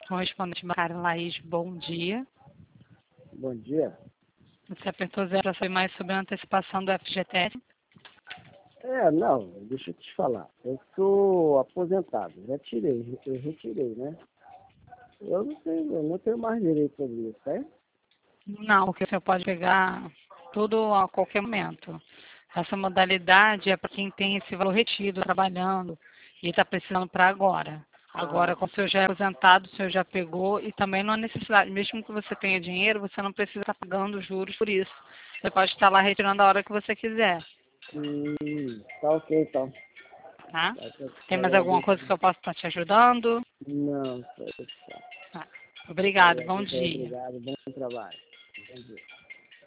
correspondente bancária Laís, bom dia. Bom dia. Você apertou 0 para saber mais sobre a antecipação do FGTS? Não, deixa eu te falar. Eu sou aposentado, eu retirei, né? Eu não tenho mais direito sobre isso, tá? Não, porque você pode pegar tudo a qualquer momento. Essa modalidade é para quem tem esse valor retido, trabalhando, e está precisando para agora. Agora, como o senhor já é aposentado, o senhor já pegou, e também não há necessidade, mesmo que você tenha dinheiro, você não precisa estar pagando juros por isso. Você pode estar lá retirando a hora que você quiser, Tá ok, então. tá? Eu Tem mais alguma agradeço. coisa que eu possa estar te ajudando? Não, só isso. Tá. Eu Obrigado, bom agradeço, dia. obrigado, bom trabalho. Bom dia.